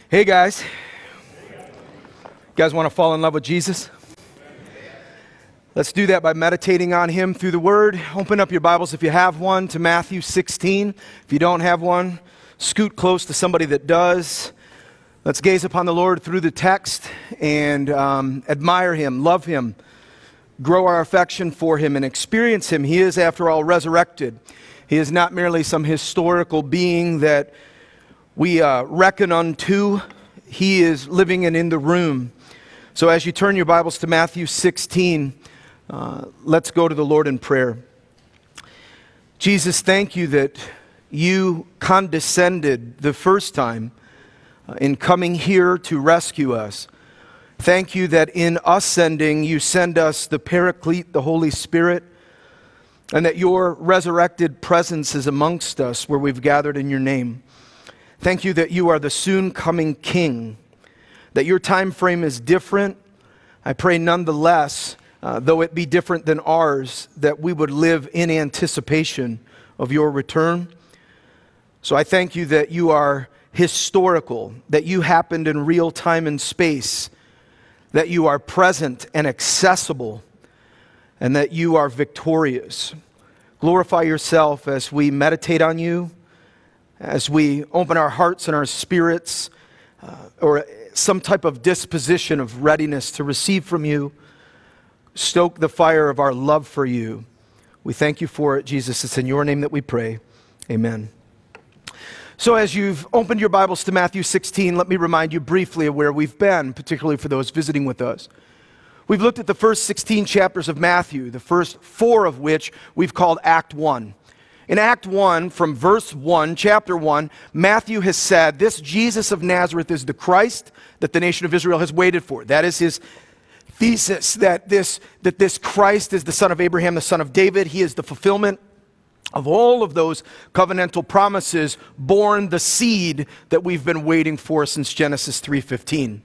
Hey guys, you guys want to fall in love with Jesus? Let's do that by meditating on Him through the Word. Open up your Bibles if you have one to Matthew 16. If you don't have one, scoot close to somebody that does. Let's gaze upon the Lord through the text and admire Him, love Him, grow our affection for Him, and experience Him. He is, after all, resurrected. He is not merely some historical being that we reckon unto. He is living and in the room. So as you turn your Bibles to Matthew 16, let's go to the Lord in prayer. Jesus, thank you that you condescended the first time in coming here to rescue us. Thank you that in us sending, you send us the Paraclete, the Holy Spirit, and that your resurrected presence is amongst us where we've gathered in your name. Thank you that you are the soon coming King, that your time frame is different. I pray nonetheless, though it be different than ours, that we would live in anticipation of your return. So I thank you that you are historical, that you happened in real time and space, that you are present and accessible, and that you are victorious. Glorify yourself as we meditate on you, as we open our hearts and our spirits, or some type of disposition of readiness to receive from you. Stoke the fire of our love for you. We thank you for it, Jesus. It's in your name that we pray. Amen. So as you've opened your Bibles to Matthew 16, let me remind you briefly of where we've been, particularly for those visiting with us. We've looked at the first 16 chapters of Matthew, the first 4 of which we've called Act 1. In Act 1, from verse 1, chapter 1, Matthew has said, this Jesus of Nazareth is the Christ that the nation of Israel has waited for. That is his thesis, that this Christ is the son of Abraham, the son of David. He is the fulfillment of all of those covenantal promises, born the seed that we've been waiting for since Genesis 3:15.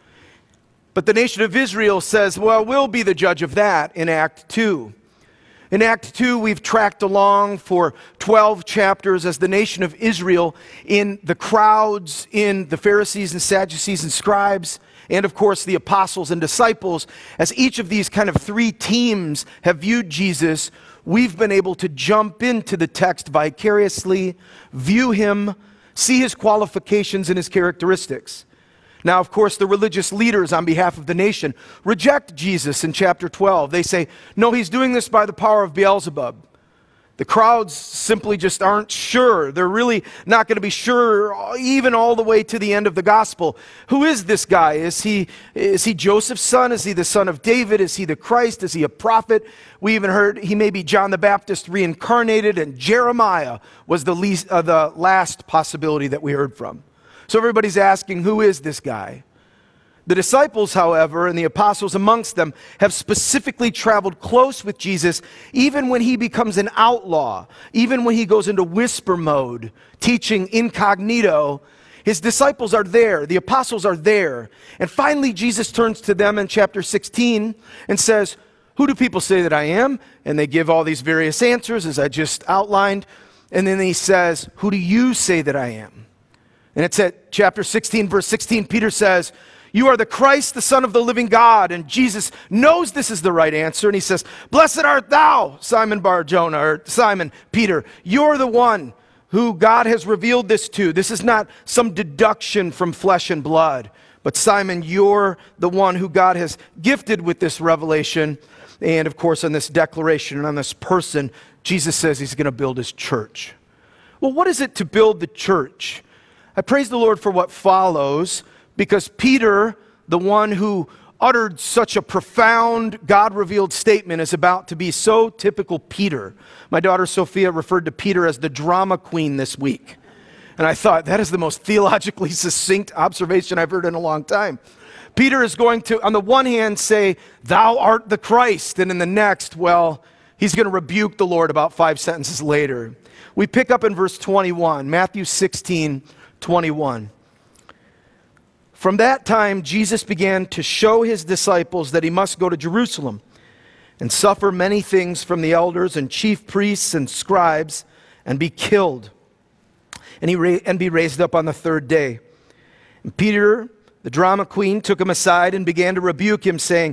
But the nation of Israel says, well, we'll be the judge of that in Act 2. In Act 2, we've tracked along for 12 chapters as the nation of Israel in the crowds, in the Pharisees and Sadducees and scribes, and of course the apostles and disciples. As each of these kind of 3 teams have viewed Jesus, we've been able to jump into the text vicariously, view him, see his qualifications and his characteristics. Now, of course, the religious leaders on behalf of the nation reject Jesus in chapter 12. They say, no, he's doing this by the power of Beelzebub. The crowds simply just aren't sure. They're really not going to be sure even all the way to the end of the gospel. Who is this guy? Is he Joseph's son? Is he the son of David? Is he the Christ? Is he a prophet? We even heard he may be John the Baptist reincarnated, and Jeremiah was the last possibility that we heard from. So everybody's asking, who is this guy? The disciples, however, and the apostles amongst them, have specifically traveled close with Jesus, even when he becomes an outlaw, even when he goes into whisper mode, teaching incognito. His disciples are there, the apostles are there. And finally, Jesus turns to them in chapter 16 and says, who do people say that I am? And they give all these various answers, as I just outlined. And then he says, who do you say that I am? And it's at chapter 16, verse 16, Peter says, you are the Christ, the Son of the living God. And Jesus knows this is the right answer. And he says, blessed art thou, Simon Bar-Jonah, or Simon Peter. You're the one who God has revealed this to. This is not some deduction from flesh and blood. But Simon, you're the one who God has gifted with this revelation. And of course, on this declaration and on this person, Jesus says he's going to build his church. Well, what is it to build the church? I praise the Lord for what follows, because Peter, the one who uttered such a profound God-revealed statement, is about to be so typical Peter. My daughter Sophia referred to Peter as the drama queen this week. And I thought, that is the most theologically succinct observation I've heard in a long time. Peter is going to, on the one hand, say, thou art the Christ. And in the next, well, he's going to rebuke the Lord about 5 sentences later. We pick up in verse 21, Matthew 16:21. From that time, Jesus began to show his disciples that he must go to Jerusalem and suffer many things from the elders and chief priests and scribes and be killed and be raised up on the third day. And Peter, the drama queen, took him aside and began to rebuke him, saying,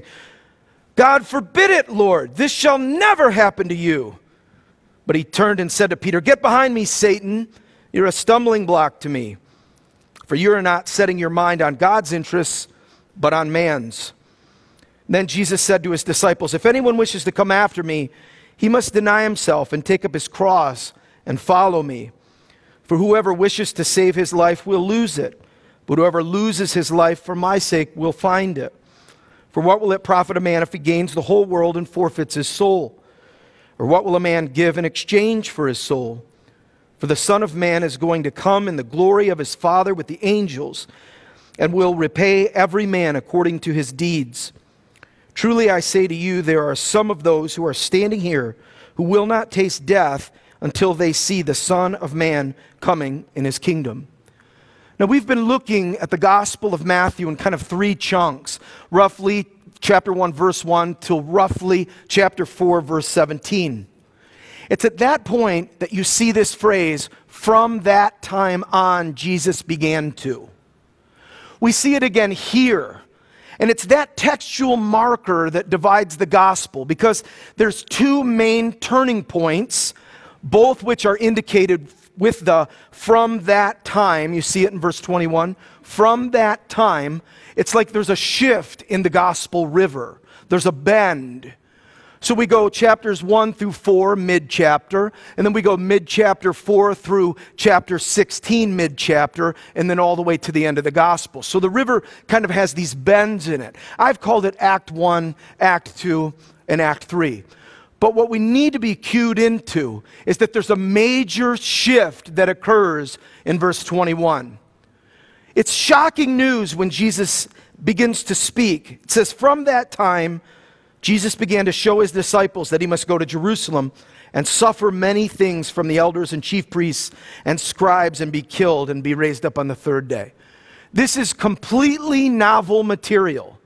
God forbid it, Lord, this shall never happen to you. But he turned and said to Peter, get behind me, Satan. You're a stumbling block to me. For you are not setting your mind on God's interests, but on man's. Then Jesus said to his disciples, if anyone wishes to come after me, he must deny himself and take up his cross and follow me. For whoever wishes to save his life will lose it, but whoever loses his life for my sake will find it. For what will it profit a man if he gains the whole world and forfeits his soul? Or what will a man give in exchange for his soul? For the Son of Man is going to come in the glory of his Father with the angels, and will repay every man according to his deeds. Truly I say to you, there are some of those who are standing here who will not taste death until they see the Son of Man coming in his kingdom. Now we've been looking at the Gospel of Matthew in kind of three chunks, roughly chapter 1 verse 1 till roughly chapter 4 verse 17. It's at that point that you see this phrase, from that time on Jesus began to. We see it again here. And it's that textual marker that divides the gospel, because there's two main turning points, both which are indicated with the from that time. You see it in verse 21. From that time, it's like there's a shift in the gospel river. There's a bend. So we go chapters 1 through 4, mid-chapter, and then we go mid-chapter 4 through chapter 16, mid-chapter, and then all the way to the end of the gospel. So the river kind of has these bends in it. I've called it Act 1, Act 2, and Act 3. But what we need to be cued into is that there's a major shift that occurs in verse 21. It's shocking news when Jesus begins to speak. It says, from that time, Jesus began to show his disciples that he must go to Jerusalem and suffer many things from the elders and chief priests and scribes and be killed and be raised up on the third day. This is completely novel material.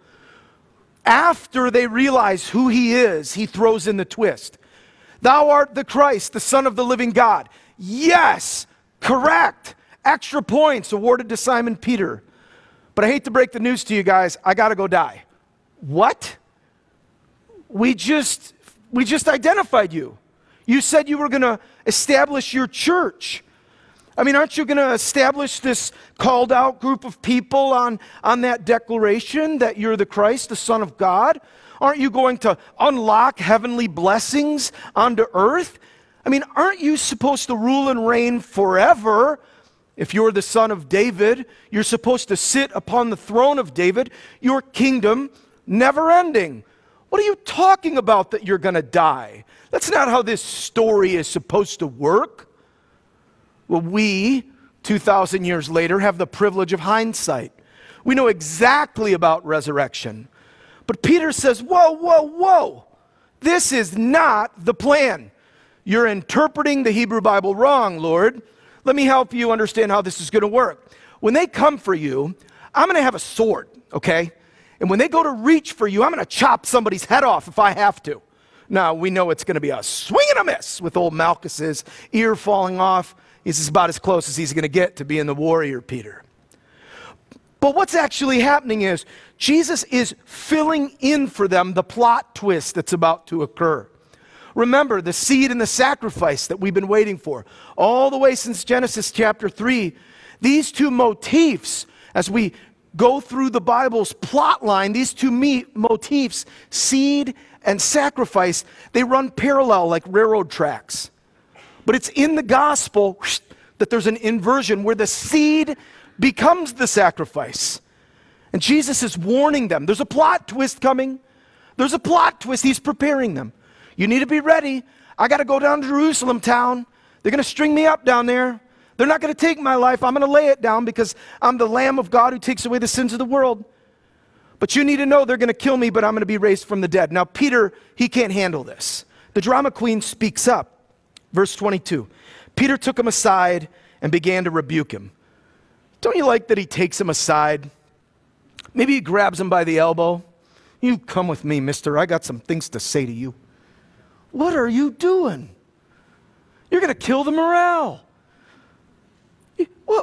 After they realize who he is, he throws in the twist. Thou art the Christ, the Son of the living God. Yes, correct. Extra points awarded to Simon Peter. But I hate to break the news to you guys, I gotta go die. What? We just identified you. You said you were going to establish your church. I mean, aren't you going to establish this called out group of people on that declaration that you're the Christ, the Son of God? Aren't you going to unlock heavenly blessings onto earth? I mean, aren't you supposed to rule and reign forever? If you're the son of David, you're supposed to sit upon the throne of David, your kingdom never ending. What are you talking about that you're going to die? That's not how this story is supposed to work. Well, we, 2,000 years later, have the privilege of hindsight. We know exactly about resurrection. But Peter says, whoa, whoa, whoa. This is not the plan. You're interpreting the Hebrew Bible wrong, Lord. Let me help you understand how this is going to work. When they come for you, I'm going to have a sword, okay? And when they go to reach for you, I'm going to chop somebody's head off if I have to. Now, we know it's going to be a swing and a miss with old Malchus's ear falling off. He's about as close as he's going to get to being the warrior, Peter. But what's actually happening is Jesus is filling in for them the plot twist that's about to occur. Remember, the seed and the sacrifice that we've been waiting for. All the way since Genesis chapter 3, these two motifs, as we go through the Bible's plot line, these two motifs, seed and sacrifice, they run parallel like railroad tracks. But it's in the gospel that there's an inversion where the seed becomes the sacrifice. And Jesus is warning them. There's a plot twist coming. There's a plot twist. He's preparing them. You need to be ready. I got to go down to Jerusalem town. They're going to string me up down there. They're not going to take my life. I'm going to lay it down because I'm the Lamb of God who takes away the sins of the world. But you need to know they're going to kill me, but I'm going to be raised from the dead. Now, Peter, he can't handle this. The drama queen speaks up. Verse 22. Peter took him aside and began to rebuke him. Don't you like that he takes him aside? Maybe he grabs him by the elbow. You come with me, mister. I got some things to say to you. What are you doing? You're going to kill the morale.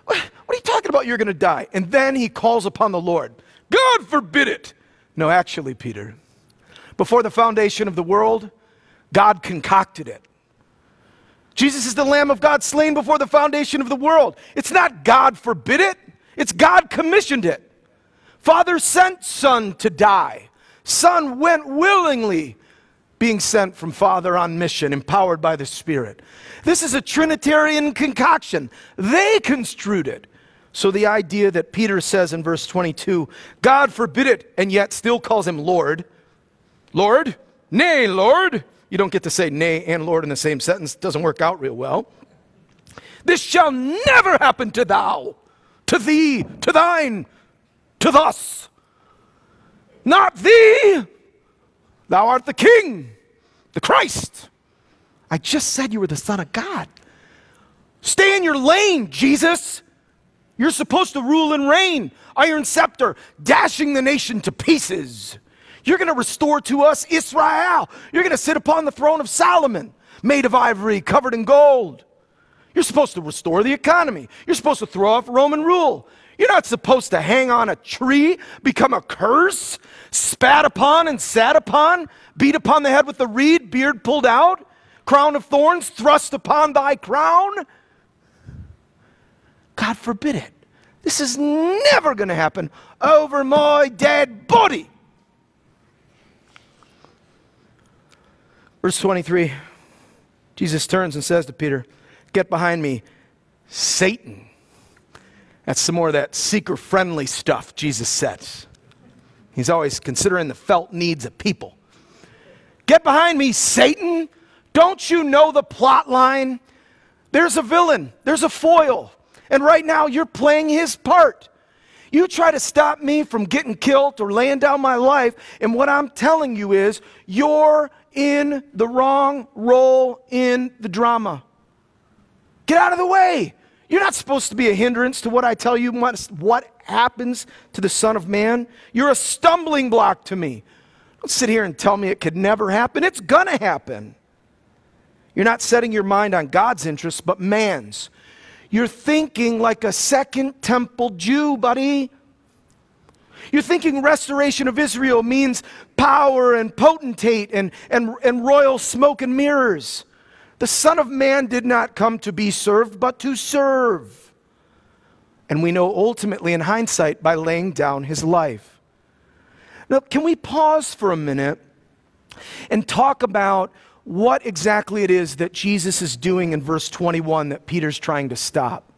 What are you talking about? You're going to die. And then he calls upon the Lord. God forbid it. No, actually, Peter, before the foundation of the world, God concocted it. Jesus is the Lamb of God slain before the foundation of the world. It's not God forbid it. It's God commissioned it. Father sent Son to die. Son went willingly, being sent from Father on mission, empowered by the Spirit. This is a Trinitarian concoction. They construed it. So the idea that Peter says in verse 22, God forbid it, and yet still calls him Lord. Lord? Nay, Lord. You don't get to say nay and Lord in the same sentence. It doesn't work out real well. This shall never happen to thou, to thee, to thine, to thus. Not thee. Thou art the King, the Christ. I just said you were the Son of God. Stay in your lane, Jesus. You're supposed to rule and reign. Iron scepter, dashing the nation to pieces. You're going to restore to us Israel. You're going to sit upon the throne of Solomon, made of ivory, covered in gold. You're supposed to restore the economy. You're supposed to throw off Roman rule. You're not supposed to hang on a tree, become a curse, spat upon and sat upon, beat upon the head with the reed, beard pulled out, crown of thorns thrust upon thy crown. God forbid it. This is never going to happen over my dead body. Verse 23, Jesus turns and says to Peter, get behind me, Satan. That's some more of that seeker-friendly stuff Jesus says. He's always considering the felt needs of people. Get behind me, Satan. Don't you know the plot line? There's a villain. There's a foil. And right now you're playing his part. You try to stop me from getting killed or laying down my life, and what I'm telling you is you're in the wrong role in the drama. Get out of the way. You're not supposed to be a hindrance to what I tell you what happens to the Son of Man. You're a stumbling block to me. Don't sit here and tell me it could never happen. It's gonna happen. You're not setting your mind on God's interests, but man's. You're thinking like a Second Temple Jew, buddy. You're thinking restoration of Israel means power and potentate and royal smoke and mirrors. The Son of Man did not come to be served, but to serve. And we know ultimately in hindsight by laying down his life. Now, can we pause for a minute and talk about what exactly it is that Jesus is doing in verse 21 that Peter's trying to stop?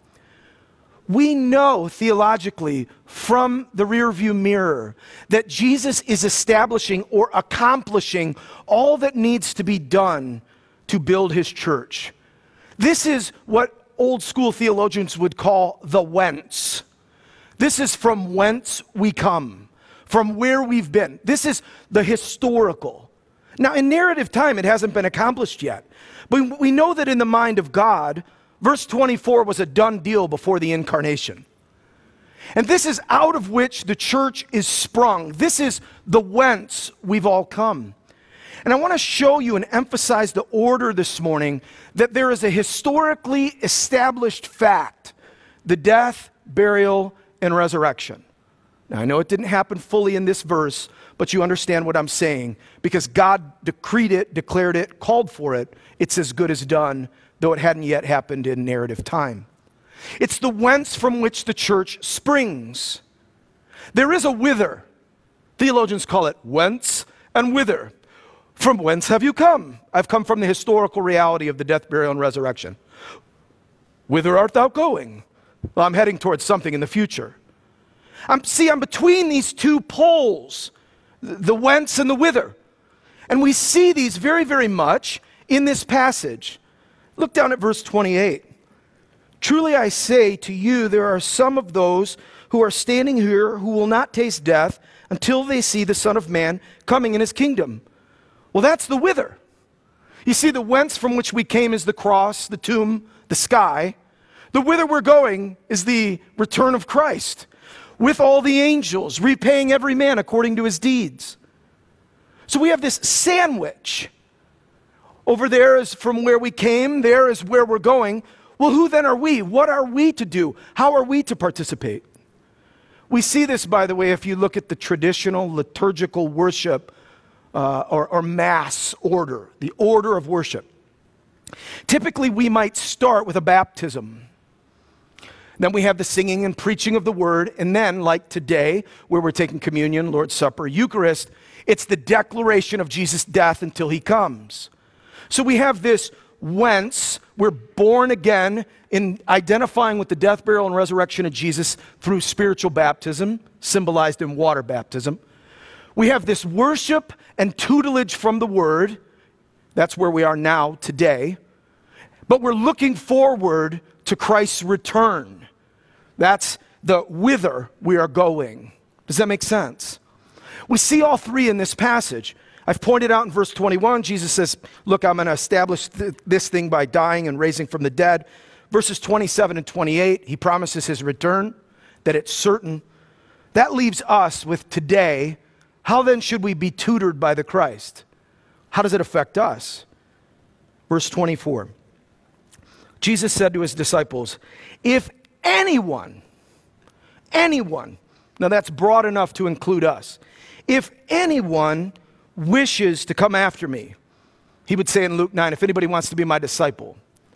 We know theologically from the rearview mirror that Jesus is establishing or accomplishing all that needs to be done to build his church. This is what old school theologians would call the whence. This is from whence we come, from where we've been. This is the historical. Now, in narrative time, it hasn't been accomplished yet. But we know that in the mind of God, verse 24 was a done deal before the incarnation. And this is out of which the church is sprung. This is the whence we've all come. And I want to show you and emphasize the order this morning that there is a historically established fact, the death, burial, and resurrection. Now, I know it didn't happen fully in this verse, but you understand what I'm saying. Because God decreed it, declared it, called for it, it's as good as done, though it hadn't yet happened in narrative time. It's the whence from which the church springs. There is a whither. Theologians call it whence and whither. From whence have you come? I've come from the historical reality of the death, burial, and resurrection. Whither art thou going? Well, I'm heading towards something in the future. I'm between these two poles, the whence and the whither. And we see these very, very much in this passage. Look down at verse 28. Truly I say to you, there are some of those who are standing here who will not taste death until they see the Son of Man coming in his kingdom. Well, that's the whither. You see, the whence from which we came is the cross, the tomb, the sky. The whither we're going is the return of Christ, with all the angels, repaying every man according to his deeds. So we have this sandwich. Over there is from where we came, there is where we're going. Well, who then are we? What are we to do? How are we to participate? We see this, by the way, if you look at the traditional liturgical worship or mass order, the order of worship. Typically, we might start with a baptism. Then we have the singing and preaching of the word. And then, like today, where we're taking communion, Lord's Supper, Eucharist, it's the declaration of Jesus' death until he comes. So we have this whence we're born again in identifying with the death, burial, and resurrection of Jesus through spiritual baptism, symbolized in water baptism. We have this worship and tutelage from the word. That's where we are now today. But we're looking forward to Christ's return. That's the whither we are going. Does that make sense? We see all three in this passage. I've pointed out in verse 21, Jesus says, look, I'm going to establish this thing by dying and raising from the dead. Verses 27 and 28, he promises his return, that it's certain. That leaves us with today. How then should we be tutored by the Christ? How does it affect us? Verse 24. Jesus said to his disciples, if anyone, now that's broad enough to include us. If anyone wishes to come after me, he would say in Luke 9, if anybody wants to be my disciple,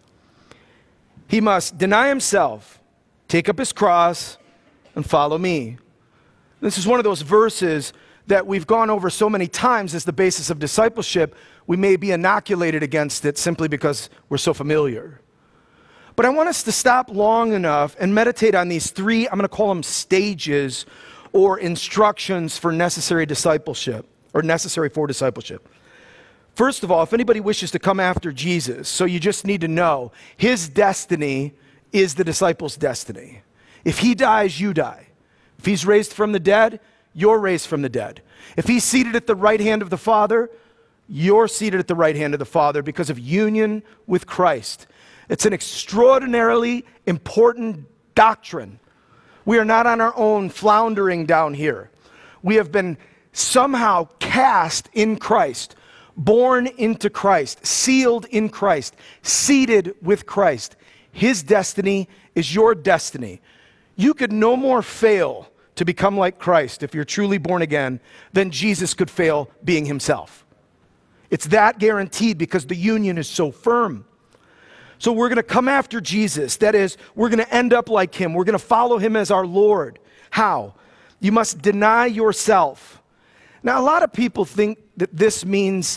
he must deny himself, take up his cross, and follow me. This is one of those verses that we've gone over so many times as the basis of discipleship, we may be inoculated against it simply because we're so familiar. But I want us to stop long enough and meditate on these three, I'm going to call them stages or instructions for necessary discipleship, or necessary for discipleship. First of all, if anybody wishes to come after Jesus, so you just need to know, his destiny is the disciples' destiny. If he dies, you die. If he's raised from the dead, you're raised from the dead. If he's seated at the right hand of the Father, you're seated at the right hand of the Father because of union with Christ. It's an extraordinarily important doctrine. We are not on our own floundering down here. We have been somehow cast in Christ, born into Christ, sealed in Christ, seated with Christ. His destiny is your destiny. You could no more fail to become like Christ if you're truly born again than Jesus could fail being himself. It's that guaranteed because the union is so firm. So we're going to come after Jesus. That is, we're going to end up like him. We're going to follow him as our Lord. How? You must deny yourself. Now, a lot of people think that this means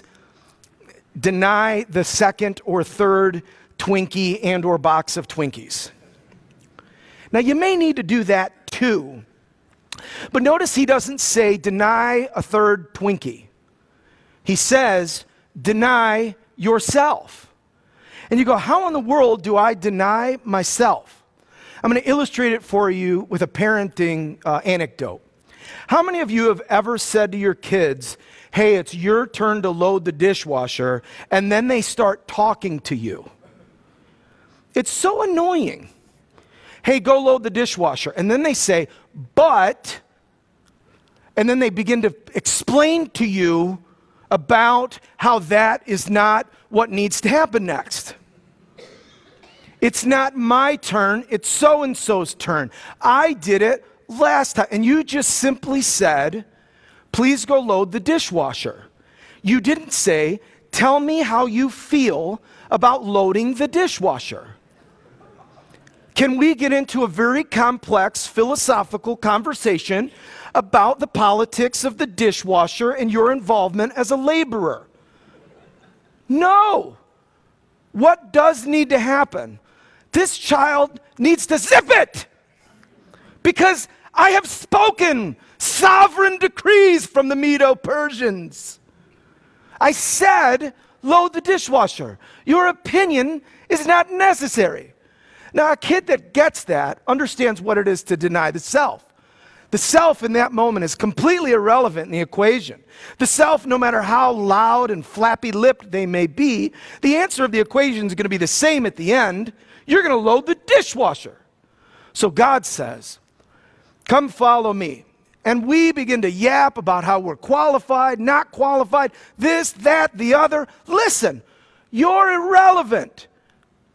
deny the second or third Twinkie and or box of Twinkies. Now, you may need to do that too. But notice he doesn't say deny a third Twinkie. He says deny yourself. And you go, how in the world do I deny myself? I'm going to illustrate it for you with a parenting anecdote. How many of you have ever said to your kids, hey, it's your turn to load the dishwasher, and then they start talking to you? It's so annoying. Hey, go load the dishwasher. And then they say, but, and then they begin to explain to you about how that is not what needs to happen next. It's not my turn, it's so-and-so's turn. I did it last time. And you just simply said, please go load the dishwasher. You didn't say, tell me how you feel about loading the dishwasher. Can we get into a very complex philosophical conversation about the politics of the dishwasher and your involvement as a laborer? No. What does need to happen? This child needs to zip it because I have spoken sovereign decrees from the Medo-Persians. I said, load the dishwasher. Your opinion is not necessary. Now, a kid that gets that understands what it is to deny the self. The self in that moment is completely irrelevant in the equation. The self, no matter how loud and flappy-lipped they may be, the answer of the equation is going to be the same at the end. You're going to load the dishwasher. So God says, come follow me. And we begin to yap about how we're qualified, not qualified, this, that, the other. Listen, you're irrelevant.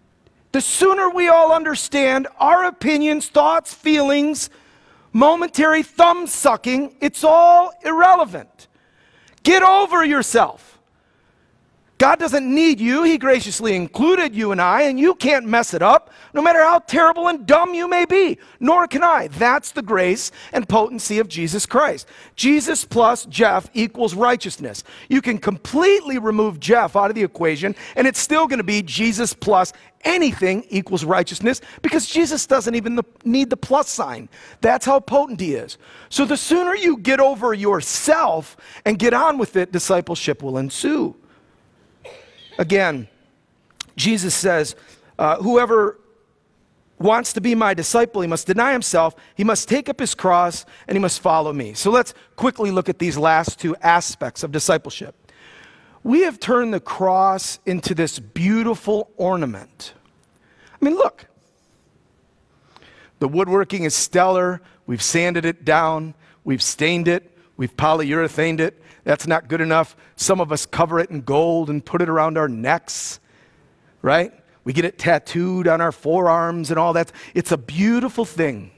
The sooner we all understand our opinions, thoughts, feelings, momentary thumb sucking, it's all irrelevant. Get over yourself. God doesn't need you. He graciously included you and I, and you can't mess it up, no matter how terrible and dumb you may be. Nor can I. That's the grace and potency of Jesus Christ. Jesus plus Jeff equals righteousness. You can completely remove Jeff out of the equation, and it's still going to be Jesus plus anything equals righteousness, because Jesus doesn't even need the plus sign. That's how potent he is. So the sooner you get over yourself and get on with it, discipleship will ensue. Again, Jesus says, whoever wants to be my disciple, he must deny himself, he must take up his cross, and he must follow me. So let's quickly look at these last two aspects of discipleship. We have turned the cross into this beautiful ornament. I mean, look. The woodworking is stellar. We've sanded it down. We've stained it. We've polyurethaned it. That's not good enough. Some of us cover it in gold and put it around our necks, right? We get it tattooed on our forearms and all that. It's a beautiful thing.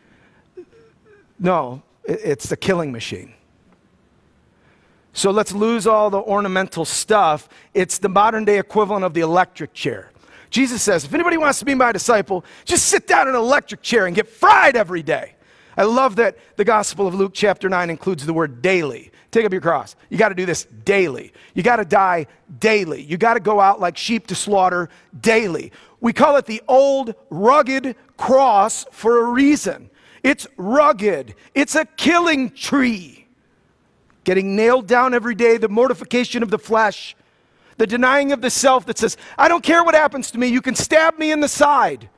No, it's the killing machine. So let's lose all the ornamental stuff. It's the modern day equivalent of the electric chair. Jesus says, if anybody wants to be my disciple, just sit down in an electric chair and get fried every day. I love that the Gospel of Luke chapter 9 includes the word daily. Take up your cross. You got to do this daily. You got to die daily. You got to go out like sheep to slaughter daily. We call it the old rugged cross for a reason. It's rugged. It's a killing tree. Getting nailed down every day, the mortification of the flesh, the denying of the self that says, I don't care what happens to me. You can stab me in the side.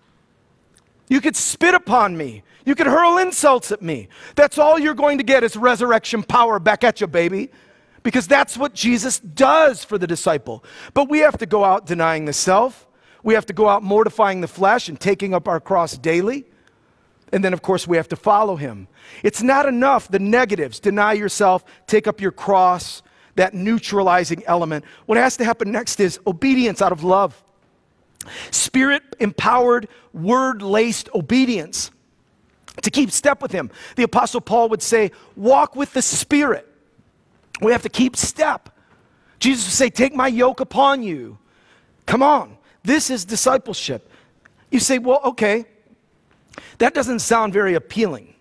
You could spit upon me. You could hurl insults at me. That's all you're going to get is resurrection power back at you, baby. Because that's what Jesus does for the disciple. But we have to go out denying the self. We have to go out mortifying the flesh and taking up our cross daily. And then, of course, we have to follow him. It's not enough, the negatives, deny yourself, take up your cross, that neutralizing element. What has to happen next is obedience out of love. Spirit-empowered, word-laced obedience to keep step with him. The Apostle Paul would say, walk with the Spirit. We have to keep step. Jesus would say, take my yoke upon you. Come on. This is discipleship. You say, well, okay, that doesn't sound very appealing.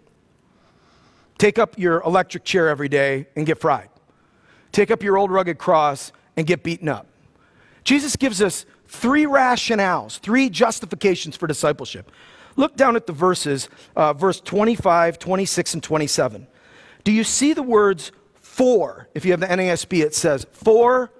Take up your electric chair every day and get fried. Take up your old rugged cross and get beaten up. Jesus gives us three rationales, three justifications for discipleship. Look down at the verses, verse 25, 26, and 27. Do you see the words for? If you have the NASB, it says for,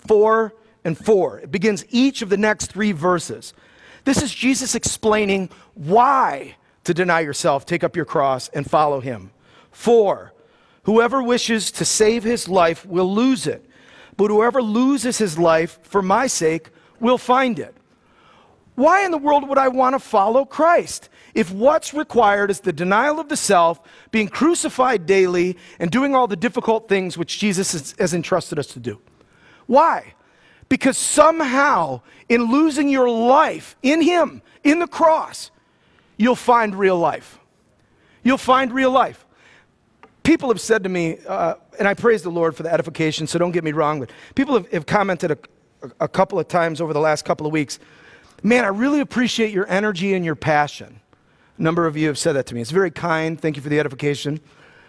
and for. It begins each of the next three verses. This is Jesus explaining why to deny yourself, take up your cross, and follow him. For, whoever wishes to save his life will lose it, but whoever loses his life for my sake will find it. Why in the world would I want to follow Christ if what's required is the denial of the self, being crucified daily, and doing all the difficult things which Jesus has entrusted us to do? Why? Because somehow, in losing your life in him, in the cross, you'll find real life. You'll find real life. People have said to me, and I praise the Lord for the edification, so don't get me wrong, but people have commented a couple of times over the last couple of weeks, man, I really appreciate your energy and your passion. A number of you have said that to me. It's very kind. Thank you for the edification.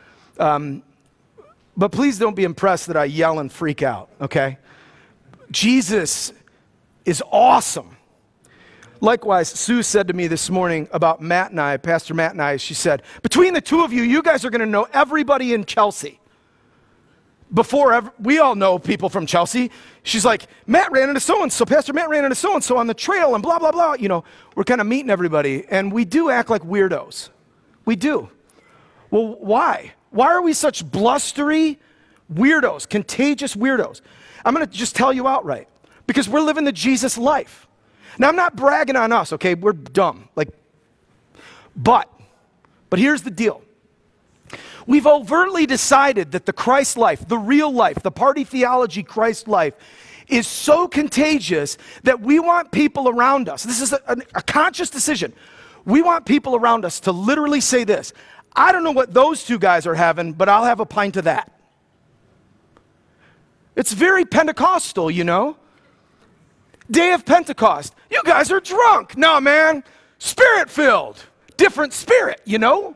But please don't be impressed that I yell and freak out, okay? Jesus is awesome. Likewise, Sue said to me this morning about Matt and I, Pastor Matt and I, she said, between the two of you, you guys are going to know everybody in Chelsea. We all know people from Chelsea. She's like, Matt ran into so-and-so, Pastor Matt ran into so-and-so on the trail and blah, blah, blah. You know, we're kind of meeting everybody, and we do act like weirdos. We do. Well, why? Why are we such blustery weirdos, contagious weirdos? I'm going to just tell you outright. Because we're living the Jesus life. Now, I'm not bragging on us, okay? We're dumb. But here's the deal. We've overtly decided that the Christ life, the real life, the party theology Christ life, is so contagious that we want people around us. This is a conscious decision. We want people around us to literally say this: I don't know what those two guys are having, but I'll have a pint of that. It's very Pentecostal, you know? Day of Pentecost. You guys are drunk. No, man. Spirit-filled. Different spirit, you know?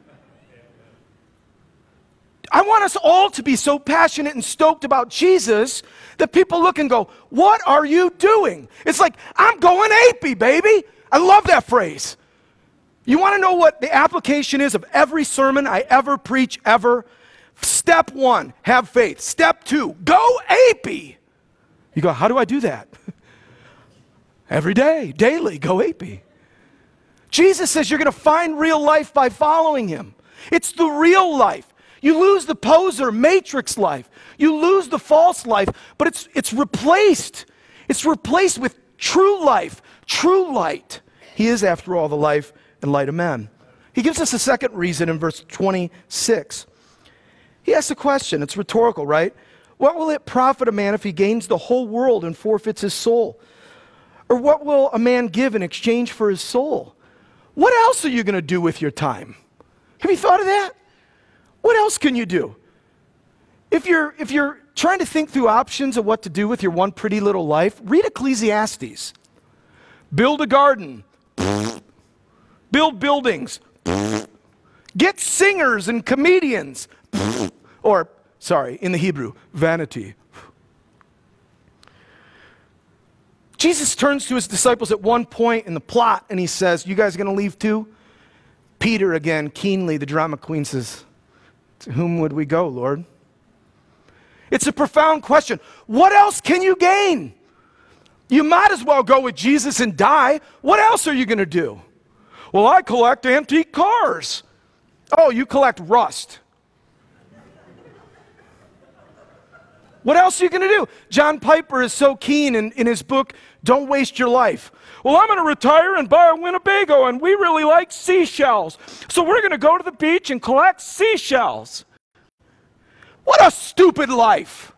I want us all to be so passionate and stoked about Jesus that people look and go, what are you doing? It's like, I'm going apey, baby. I love that phrase. You want to know what the application is of every sermon I ever preach, ever? Step 1, have faith. Step 2, go apey. You go, how do I do that? Every day, daily, go apey. Jesus says you're going to find real life by following him. It's the real life. You lose the poser, matrix life. You lose the false life, but it's replaced. It's replaced with true life, true light. He is, after all, the life and light of men. He gives us a second reason in verse 26. He asks a question. It's rhetorical, right? What will it profit a man if he gains the whole world and forfeits his soul? Or what will a man give in exchange for his soul? What else are you going to do with your time? Have you thought of that? What else can you do? If you're trying to think through options of what to do with your one pretty little life, read Ecclesiastes. Build a garden. Build buildings. Get singers and comedians. Or, sorry, in the Hebrew, vanity. Jesus turns to his disciples at one point in the plot and he says, you guys going to leave too? Peter, again, keenly, the drama queen, says, to whom would we go, Lord? It's a profound question. What else can you gain? You might as well go with Jesus and die. What else are you going to do? Well, I collect antique cars. Oh, you collect rust. What else are you going to do? John Piper is so keen in his book, Don't Waste Your Life. Well, I'm going to retire and buy a Winnebago, and we really like seashells. So we're going to go to the beach and collect seashells. What a stupid life.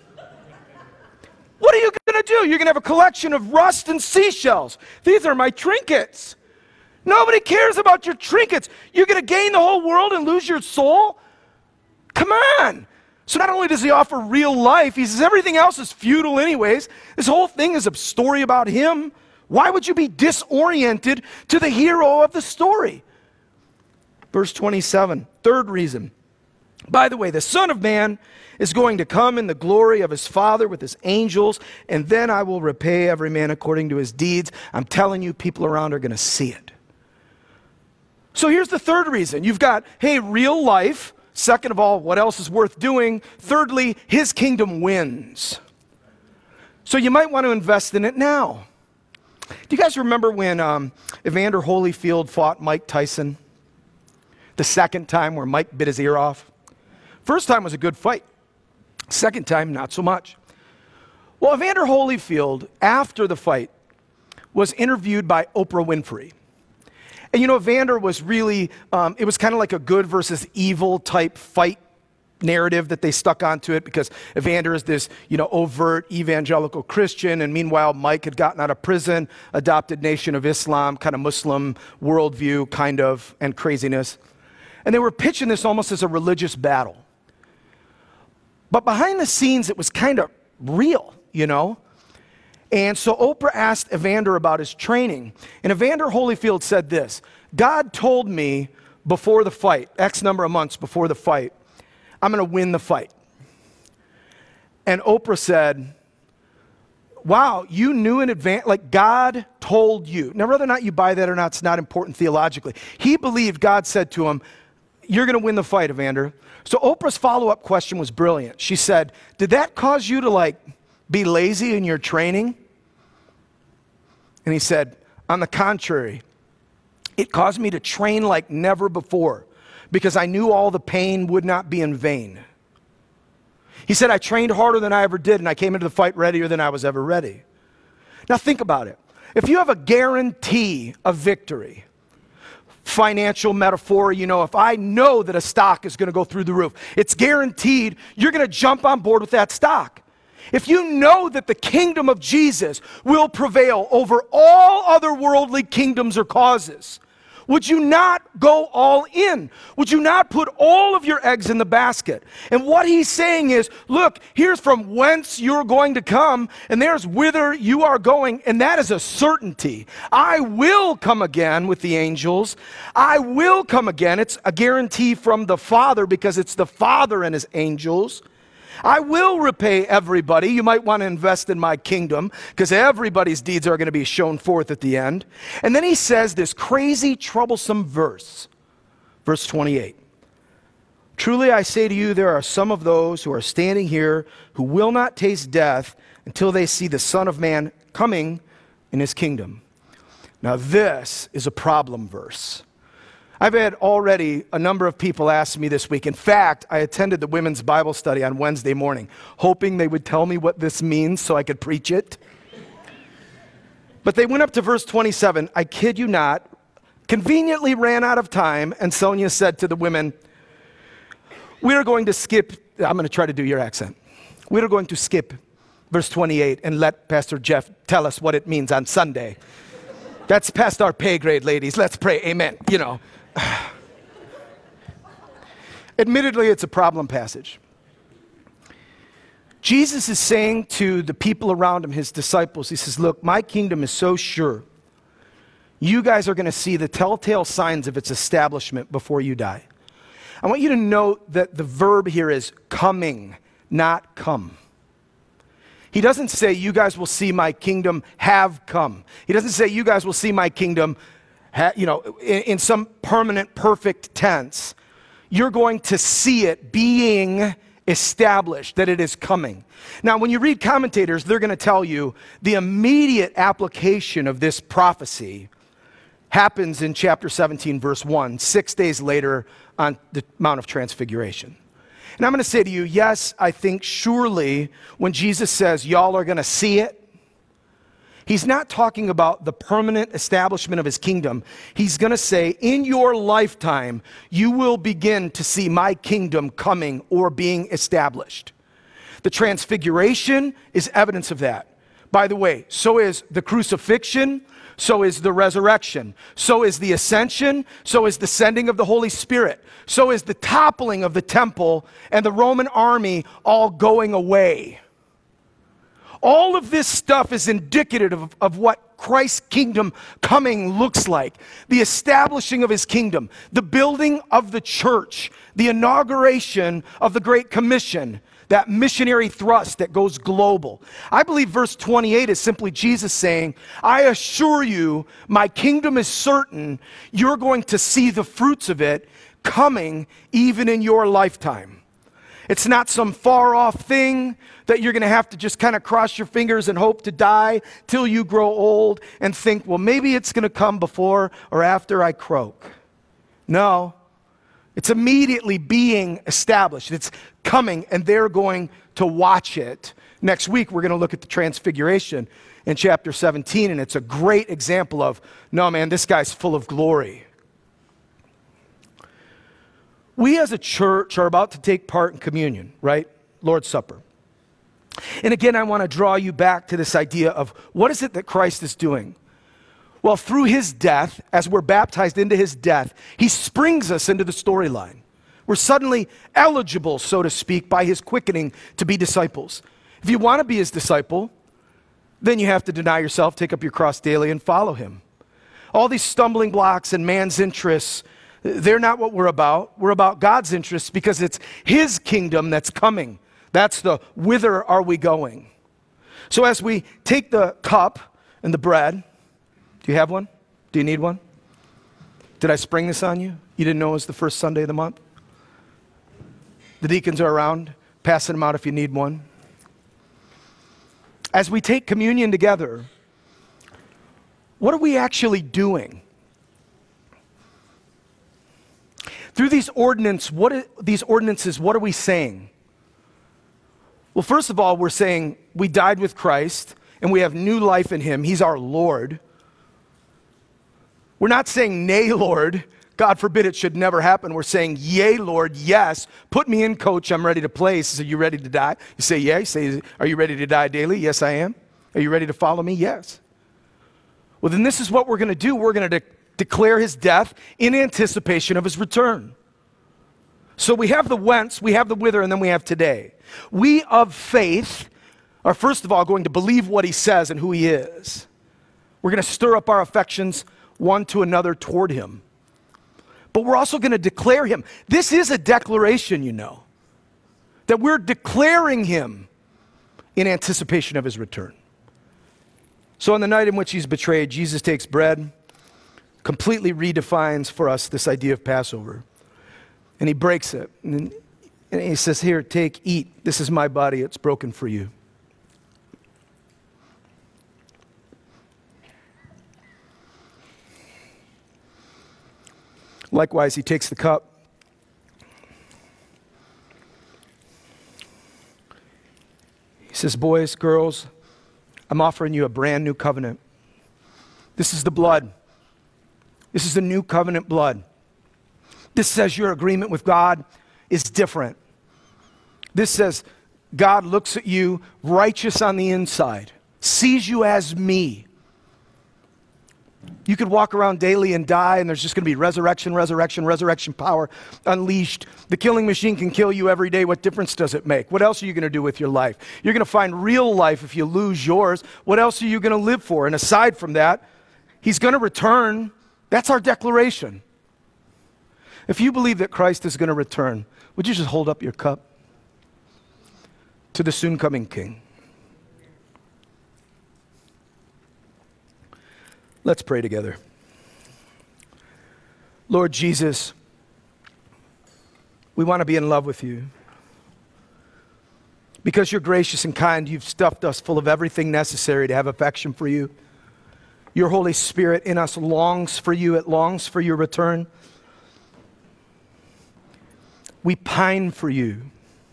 What are you going to do? You're going to have a collection of rust and seashells. These are my trinkets. Nobody cares about your trinkets. You're going to gain the whole world and lose your soul? Come on. So not only does he offer real life, he says everything else is futile anyways. This whole thing is a story about him. Why would you be disoriented to the hero of the story? Verse 27, third reason. By the way, the Son of Man is going to come in the glory of his Father with his angels, and then I will repay every man according to his deeds. I'm telling you, people around are going to see it. So here's the third reason. You've got, hey, real life. Second of all, what else is worth doing? Thirdly, his kingdom wins. So you might want to invest in it now. Do you guys remember when Evander Holyfield fought Mike Tyson? The second time where Mike bit his ear off? First time was a good fight. Second time, not so much. Well, Evander Holyfield, after the fight, was interviewed by Oprah Winfrey. And you know, Evander was really, it was kind of like a good versus evil type fight narrative that they stuck onto it because Evander is this, you know, overt evangelical Christian, and meanwhile Mike had gotten out of prison, adopted Nation of Islam, kind of Muslim worldview kind of, and craziness. And they were pitching this almost as a religious battle. But behind the scenes, it was kind of real, you know? And so Oprah asked Evander about his training. And Evander Holyfield said this: God told me before the fight, X number of months before the fight, I'm going to win the fight. And Oprah said, wow, you knew in advance, like God told you. Now, whether or not you buy that or not, it's not important theologically. He believed God said to him, you're going to win the fight, Evander. So Oprah's follow-up question was brilliant. She said, did that cause you to be lazy in your training? And he said, on the contrary, it caused me to train like never before because I knew all the pain would not be in vain. He said, I trained harder than I ever did, and I came into the fight readier than I was ever ready. Now think about it. If you have a guarantee of victory, financial metaphor, you know, if I know that a stock is going to go through the roof, it's guaranteed you're going to jump on board with that stock. if you know that the kingdom of Jesus will prevail over all other worldly kingdoms or causes, would you not go all in? Would you not put all of your eggs in the basket? And what he's saying is, look, here's from whence you're going to come, and there's whither you are going, and that is a certainty. I will come again with the angels. I will come again. It's a guarantee from the Father because it's the Father and his angels. I will repay everybody. You might want to invest in my kingdom because everybody's deeds are going to be shown forth at the end. And then he says this crazy, troublesome verse, verse 28. Truly I say to you, there are some of those who are standing here who will not taste death until they see the Son of Man coming in his kingdom. Now this is a problem verse. I've had already a number of people ask me this week. In fact, I attended the women's Bible study on Wednesday morning, hoping they would tell me what this means so I could preach it. But they went up to verse 27, I kid you not, conveniently ran out of time, and Sonia said to the women, we're going to skip, I'm going to try to do your accent. We're going to skip verse 28 and let Pastor Jeff tell us what it means on Sunday. That's past our pay grade, ladies. Let's pray, amen. You know. Admittedly, it's a problem passage. Jesus is saying to the people around him, his disciples, he says, look, my kingdom is so sure. You guys are going to see the telltale signs of its establishment before you die. I want you to note that the verb here is coming, not come. He doesn't say you guys will see my kingdom have come. He doesn't say you guys will see my kingdom in some permanent, perfect tense. You're going to see it being established, that it is coming. Now, when you read commentators, they're going to tell you the immediate application of this prophecy happens in chapter 17, verse 1, 6 days later on the Mount of Transfiguration. And I'm going to say to you, yes, I think surely when Jesus says y'all are going to see it, he's not talking about the permanent establishment of his kingdom. He's going to say, in your lifetime, you will begin to see my kingdom coming or being established. The transfiguration is evidence of that. By the way, so is the crucifixion, so is the resurrection, so is the ascension, so is the sending of the Holy Spirit, so is the toppling of the temple and the Roman army all going away. All of this stuff is indicative of what Christ's kingdom coming looks like. The establishing of his kingdom, the building of the church, the inauguration of the Great Commission, that missionary thrust that goes global. I believe verse 28 is simply Jesus saying, I assure you, my kingdom is certain. You're going to see the fruits of it coming even in your lifetime. It's not some far off thing that you're going to have to just kind of cross your fingers and hope to die till you grow old and think, well, maybe it's going to come before or after I croak. No, it's immediately being established. It's coming, and they're going to watch it. Next week, we're going to look at the Transfiguration in chapter 17, and it's a great example of, no, man, this guy's full of glory. We as a church are about to take part in communion, right? Lord's Supper. And again, I want to draw you back to this idea of what is it that Christ is doing? Well, through his death, as we're baptized into his death, he springs us into the storyline. We're suddenly eligible, so to speak, by his quickening to be disciples. If you want to be his disciple, then you have to deny yourself, take up your cross daily, and follow him. All these stumbling blocks and man's interests, they're not what we're about. We're about God's interests because it's his kingdom that's coming. That's the whither are we going. So as we take the cup and the bread, do you have one? Do you need one? Did I spring this on you? You didn't know it was the first Sunday of the month? The deacons are around, passing them out if you need one. As we take communion together, what are we actually doing? Through these ordinances, what are we saying? Well, first of all, we're saying we died with Christ and we have new life in him. He's our Lord. We're not saying, nay, Lord, God forbid it should never happen. We're saying, yea, Lord, yes. Put me in, coach. I'm ready to play. He says, are you ready to die? You say, yeah. You say, are you ready to die daily? Yes, I am. Are you ready to follow me? Yes. Well, then this is what we're going to do. We're going to declare his death in anticipation of his return. So we have the whence, we have the whither, and then we have today. We of faith are first of all going to believe what he says and who he is. We're going to stir up our affections one to another toward him. But we're also going to declare him. This is a declaration, you know, that we're declaring him in anticipation of his return. So on the night in which he's betrayed, Jesus takes bread, completely redefines for us this idea of Passover. And he breaks it. And he says, here, take, eat. This is my body. It's broken for you. Likewise, he takes the cup. He says, boys, girls, I'm offering you a brand new covenant. This is the blood. This is the new covenant blood. This says your agreement with God is different. This says God looks at you righteous on the inside, sees you as me. You could walk around daily and die, and there's just going to be resurrection power unleashed. The killing machine can kill you every day. What difference does it make? What else are you going to do with your life? You're going to find real life if you lose yours. What else are you going to live for? And aside from that, he's going to return. That's our declaration. If you believe that Christ is going to return, would you just hold up your cup to the soon coming King? Let's pray together. Lord Jesus, we want to be in love with you. Because you're gracious and kind, you've stuffed us full of everything necessary to have affection for you. Your Holy Spirit in us longs for you. It longs for your return. We pine for you.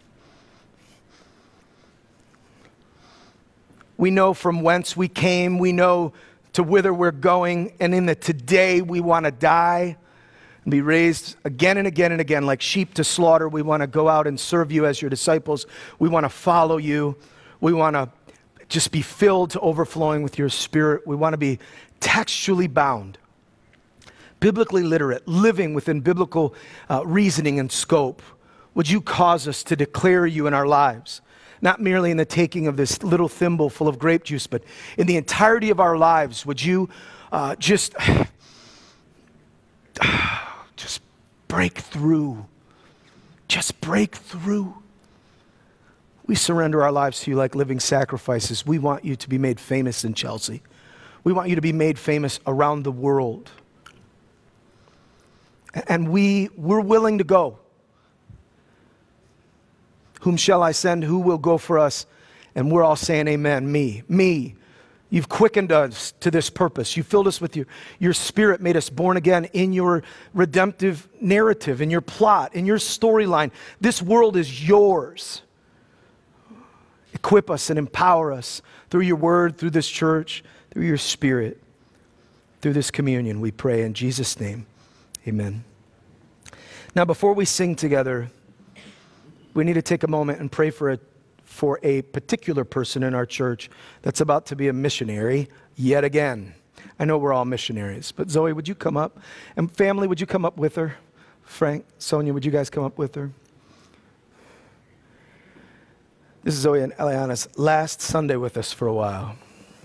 We know from whence we came. We know to whither we're going, and in the today we want to die and be raised again and again and again like sheep to slaughter. We want to go out and serve you as your disciples. We want to follow you. We want to just be filled to overflowing with your Spirit. We want to be textually bound, biblically literate, living within biblical reasoning and scope. Would you cause us to declare you in our lives? Not merely in the taking of this little thimble full of grape juice, but in the entirety of our lives, would you just break through? Just break through. We surrender our lives to you like living sacrifices. We want you to be made famous in Chelsea. We want you to be made famous around the world. And we're willing to go. Whom shall I send? Who will go for us? And we're all saying amen. Me. You've quickened us to this purpose. You filled us with your Spirit, made us born again in your redemptive narrative, in your plot, in your storyline. This world is yours. Equip us and empower us through your word, through this church, through your Spirit, through this communion, we pray in Jesus' name. Amen. Now, before we sing together, we need to take a moment and pray for a particular person in our church that's about to be a missionary yet again. I know we're all missionaries, but Zoe, would you come up? And family, would you come up with her? Frank, Sonia, would you guys come up with her? This is Zoe and Eliana's last Sunday with us for a while.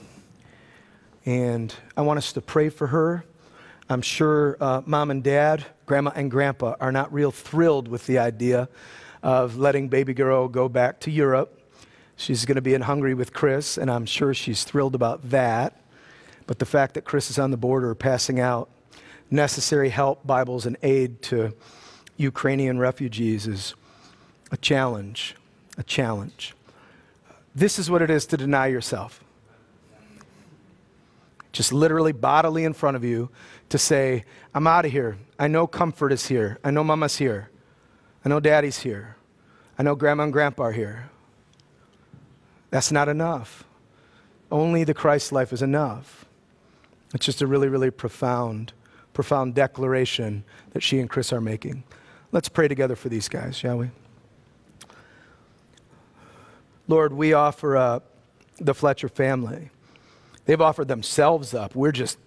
And I want us to pray for her. I'm sure mom and dad, grandma and grandpa are not real thrilled with the idea of letting baby girl go back to Europe. She's going to be in Hungary with Chris, and I'm sure she's thrilled about that. But the fact that Chris is on the border passing out necessary help, Bibles, and aid to Ukrainian refugees is a challenge. A challenge. This is what it is to deny yourself. Just literally bodily in front of you to say, I'm out of here. I know comfort is here. I know mama's here. I know daddy's here. I know grandma and grandpa are here. That's not enough. Only the Christ life is enough. It's just a really, really profound profound declaration that she and Chris are making. Let's pray together for these guys, shall we? Lord, we offer up the Fletcher family. They've offered themselves up. We're just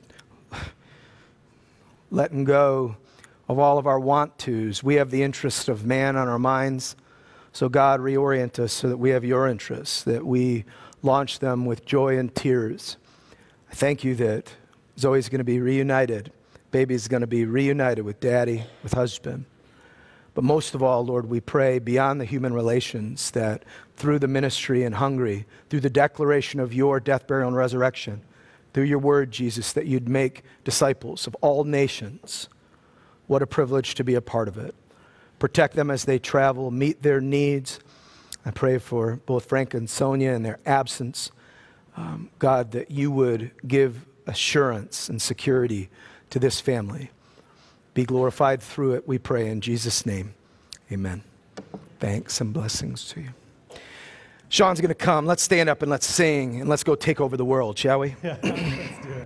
letting go of all of our want-tos. We have the interest of man on our minds. So God, reorient us so that we have your interests, that we launch them with joy and tears. I thank you that Zoe's going to be reunited. Baby's going to be reunited with daddy, with husband. But most of all, Lord, we pray beyond the human relations that through the ministry in Hungary, through the declaration of your death, burial, and resurrection, through your word, Jesus, that you'd make disciples of all nations. What a privilege to be a part of it. Protect them as they travel, meet their needs. I pray for both Frank and Sonia in their absence. God, that you would give assurance and security to this family. Be glorified through it, we pray in Jesus' name. Amen. Thanks and blessings to you. Sean's going to come. Let's stand up and let's sing and let's go take over the world, shall we? Yeah, let's do it.